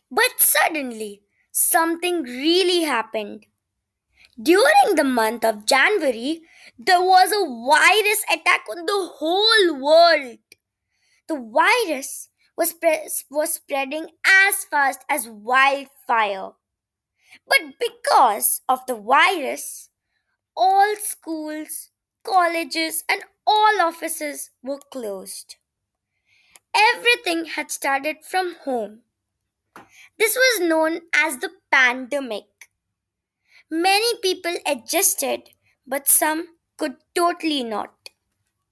But suddenly, something really happened. During the month of January, there was a virus attack on the whole world. The virus was spreading as fast as wildfire. But because of the virus, all schools, colleges, and all offices were closed. Everything had started from home. This was known as the pandemic. Many people adjusted, but some could totally not.